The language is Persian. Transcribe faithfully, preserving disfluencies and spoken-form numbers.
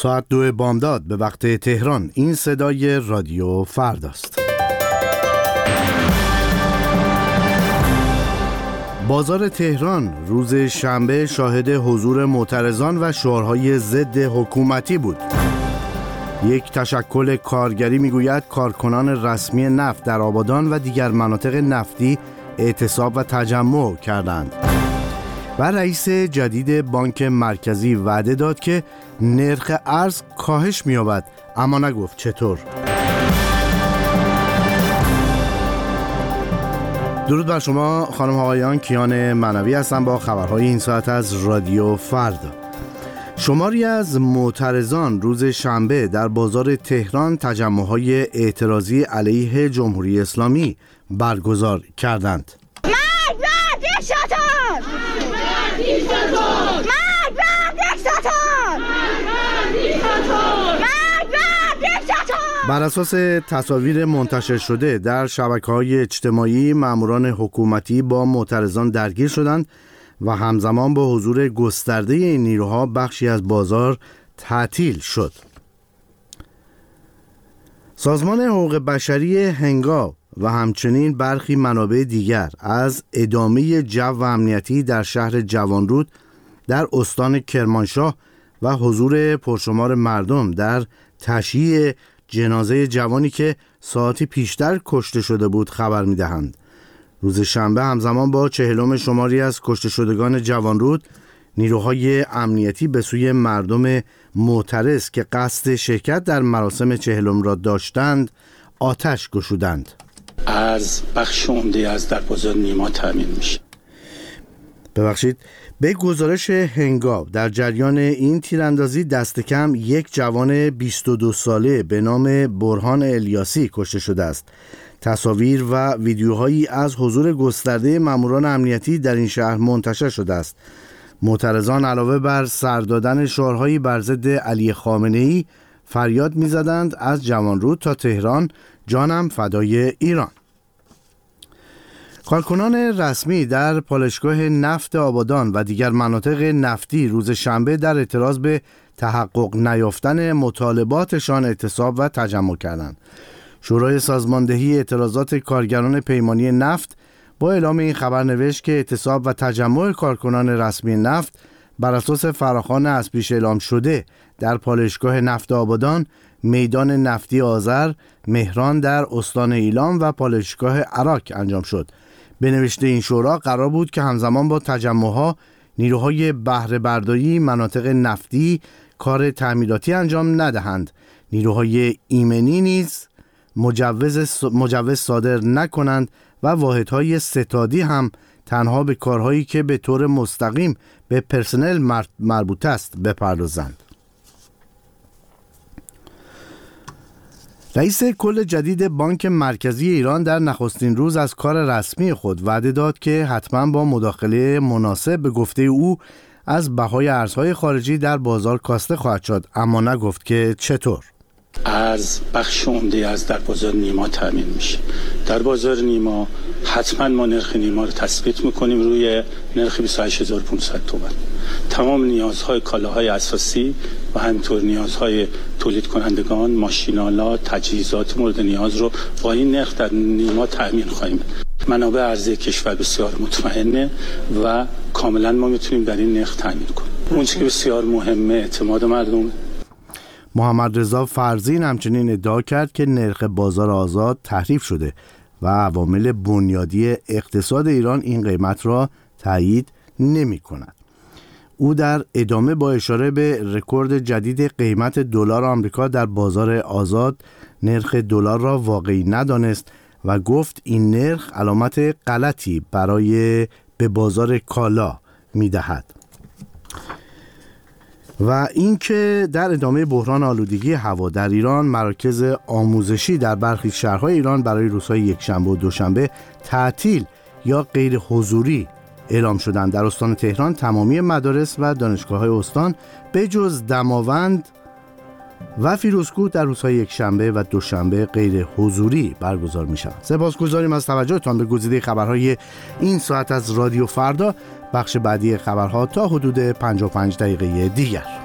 ساعت دو بامداد به وقت تهران. این صدای رادیو فرداست. بازار تهران روز شنبه شاهد حضور معترضان و شعارهای ضد حکومتی بود. یک تشکل کارگری میگوید کارکنان رسمی نفت در آبادان و دیگر مناطق نفتی اعتصاب و تجمع کردند. و رئیس جدید بانک مرکزی وعده داد که نرخ ارز کاهش می‌یابد، اما نگفت چطور. درود بر شما خانم آقایان، کیان معنوی هستم با خبرهای این ساعت از رادیو فردا. شماری از معترضان روز شنبه در بازار تهران تجمع‌های اعتراضی علیه جمهوری اسلامی برگزار کردند. مرگ بر دیکتاتور! مرگ بر دیکتاتور! مرگ بر دیکتاتور! مرگ بر دیکتاتور! بر اساس تصاویر منتشر شده در شبکه‌های اجتماعی، ماموران حکومتی با معترضان درگیر شدند و همزمان با حضور گسترده این نیروها بخشی از بازار تعطیل شد. سازمان حقوق بشری هنگاو و همچنین برخی منابع دیگر از ادامه جو امنیتی در شهر جوانرود در استان کرمانشاه و حضور پرشمار مردم در تشییع جنازه جوانی که ساعتی پیشتر کشته شده بود خبر می‌دهند. روز شنبه همزمان با چهلم شماری از کشته شدگان جوانرود، نیروهای امنیتی به سوی مردم معترض که قصد شرکت در مراسم چهلم را داشتند آتش گشودند. از بخش عمده از در بازار نیما تامین میشه. ببخشید، به گزارش هنگاو در جریان این تیراندازی دست کم یک جوان بیست و دو ساله به نام برهان الیاسی کشته شده است. تصاویر و ویدیوهایی از حضور گسترده ماموران امنیتی در این شهر منتشر شده است. معترضان علاوه بر سر دادن شعارهایی بر ضد علی خامنه‌ای فریاد می‌زدند از جوانرود تا تهران جانم فدای ایران. کارکنان رسمی در پالایشگاه نفت آبادان و دیگر مناطق نفتی روز شنبه در اعتراض به تحقق نیافتن مطالباتشان اعتصاب و تجمع کردند. شورای سازماندهی اعتراضات کارگران پیمانی نفت با اعلام این خبر نوشت که اعتصاب و تجمع کارکنان رسمی نفت بر اساس فراخوان از پیش اعلام شده در پالایشگاه نفت آبادان، میدان نفتی آذر، مهران در استان ایلام و پالایشگاه عراق انجام شد. به نوشته این شورا قرار بود که همزمان با تجمعها نیروهای بهره برداری مناطق نفتی کار تعمیراتی انجام ندهند. نیروهای ایمنی نیز مجوز مجوز صادر نکنند و واحدهای ستادی هم تنها به کارهایی که به طور مستقیم به پرسنل مربوط است بپردازند. رئیس کل جدید بانک مرکزی ایران در نخستین روز از کار رسمی خود وعده داد که حتما با مداخله مناسب به گفته او از بهای ارزهای خارجی در بازار کاسته خواهد شد، اما نگفت که چطور. از بخش عمده از در بازار نیما تامین میشه. در بازار نیما حتما ما نرخ نیما رو تثبیت میکنیم روی نرخ بیست و هشت هزار و پانصد تومان. تمام نیازهای کالاهای اساسی و همینطور نیازهای تولید کنندگان، ماشین‌آلات، تجهیزات مورد نیاز رو با این نرخ در نیما تامین خواهیم. منابع ارزی کشور بسیار مطمئنه و کاملا ما میتونیم در این نرخ تامین کنیم. اون چیزی که بسیار مهمه اعتماد مردم. محمد رضا فرزین همچنین ادعا کرد که نرخ بازار آزاد تحریف شده و عوامل بنیادی اقتصاد ایران این قیمت را تایید نمی کند. او در ادامه با اشاره به رکورد جدید قیمت دلار آمریکا در بازار آزاد نرخ دلار را واقعی ندانست و گفت این نرخ علامت غلطی برای به بازار کالا می دهد. و اینکه در ادامه بحران آلودگی هوا در ایران مراکز آموزشی در برخی شهرهای ایران برای روزهای یکشنبه و دوشنبه تعطیل یا غیر حضوری اعلام شدند. در استان تهران تمامی مدارس و دانشگاه‌های استان به جز دماوند و فیروزکوه در روزهای یکشنبه و دوشنبه غیر حضوری برگزار می‌شوند. سپاسگزاریم از توجهتان به گزیده خبرهای این ساعت از رادیو فردا. بخش بعدی خبرها تا حدود پنجاه و پنج دقیقه دیگر.